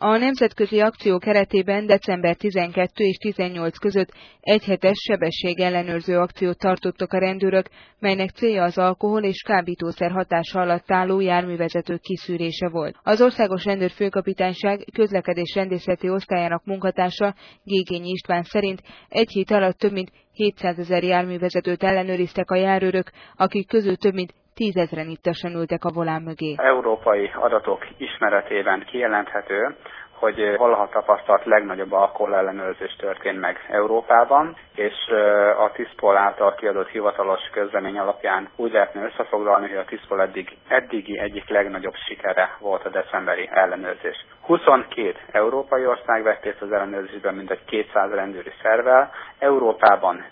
A nemzetközi akció keretében december 12 és 18 között egyhetes sebességellenőrző akciót tartottak a rendőrök, melynek célja az alkohol és kábítószer hatása alatt álló járművezetők kiszűrése volt. Az Országos Rendőrfőkapitányság közlekedésrendészeti osztályának munkatársa, Gégényi István szerint egy hét alatt több mint 700 000 járművezetőt ellenőriztek a járőrök, akik közül több mint 10 000-en ittasan ültek a volán mögé. Európai adatok ismeretében kijelenthető, hogy valaha tapasztalt legnagyobb alkoholellenőrzés történt meg Európában, és a TISZPOL által kiadott hivatalos közlemény alapján úgy lehetne összefoglalni, hogy a TISZPOL eddigi egyik legnagyobb sikere volt a decemberi ellenőrzés. 22 európai ország vett részt az ellenőrzésben, mintegy 200 rendőri szervvel. Európában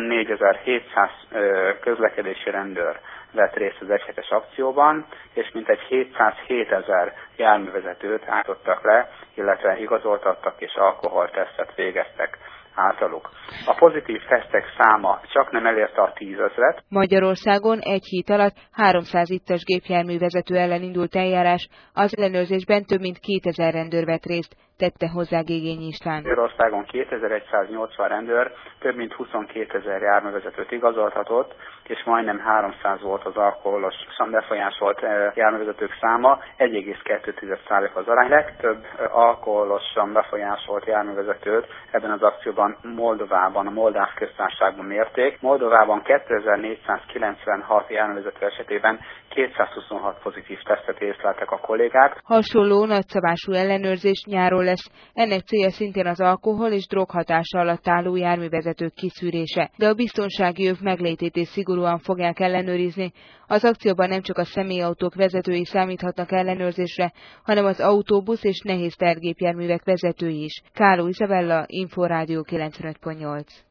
54.700 közlekedési rendőr vett részt az egyhetes akcióban, és mintegy 707 000 járművezetőt állítottak le, illetve igazoltattak és alkoholtesztet végeztek általuk. A pozitív tesztek száma csaknem elérte a 10 000-et. Magyarországon egy hét alatt 300 ittas gépjárművezető ellen indult eljárás, az ellenőrzésben több mint 2000 rendőr vett részt, tette hozzá Gégényi István. Magyarországon 2180 rendőr több mint 22 000 járművezetőt igazoltatott, és majdnem 300 volt az alkoholosan befolyásolt járművezetők száma, 1,2% az arány. Legtöbb alkoholosan befolyásolt járművezetőt ebben az akcióban Moldovában, a Moldáv köztársaságban mérték. Moldovában 2496 járművezető esetében 226 pozitív tesztet észleltek a kollégák. Hasonló nagyszabású ellenőrzés nyáron lesz. Ennek célja szintén az alkohol és drog hatása alatt álló járművezetők kiszűrése, de a biztonsági övek meglétét is szigorúan fogják ellenőrizni. Az akcióban nem csak a személyautók vezetői számíthatnak ellenőrzésre, hanem az autóbusz és nehéz tergépjárművek vezetői is. Káló Izabella, Inforádió 95.8.